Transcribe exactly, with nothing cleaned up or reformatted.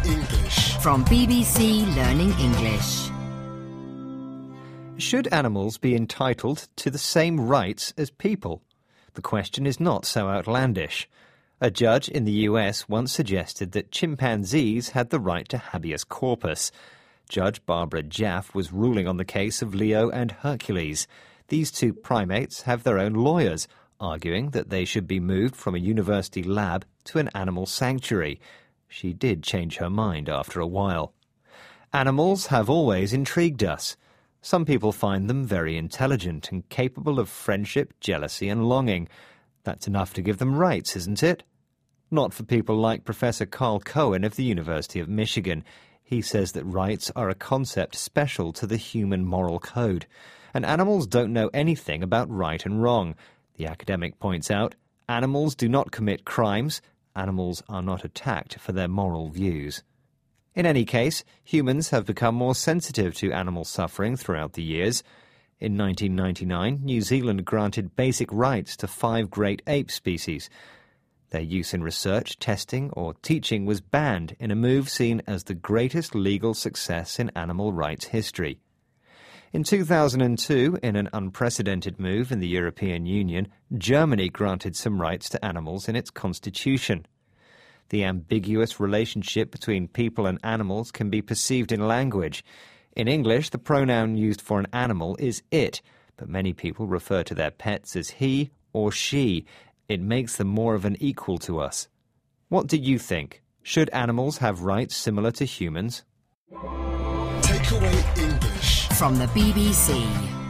English. From B B C Learning English. Should animals be entitled to the same rights as people? The question is not so outlandish. A judge in the U S once suggested that chimpanzees had the right to habeas corpus. Judge Barbara Jaff was ruling on the case of Leo and Hercules. These two primates have their own lawyers, arguing that they should be moved from a university lab to an animal sanctuary. She did change her mind after a while. Animals have always intrigued us. Some people find them very intelligent and capable of friendship, jealousy and longing. That's enough to give them rights, isn't it? Not for people like Professor Carl Cohen of the University of Michigan. He says that rights are a concept special to the human moral code, and animals don't know anything about right and wrong. The academic points out, animals do not commit crimes, animals are not attacked for their moral views. In any case, humans have become more sensitive to animal suffering throughout the years. In nineteen ninety-nine, New Zealand granted basic rights to five great ape species. Their use in research, testing or teaching was banned in a move seen as the greatest legal success in animal rights history. In two thousand two, in an unprecedented move in the European Union, Germany granted some rights to animals in its constitution. The ambiguous relationship between people and animals can be perceived in language. In English, the pronoun used for an animal is it, but many people refer to their pets as he or she. It makes them more of an equal to us. What do you think? Should animals have rights similar to humans? Takeaway English. From the B B C.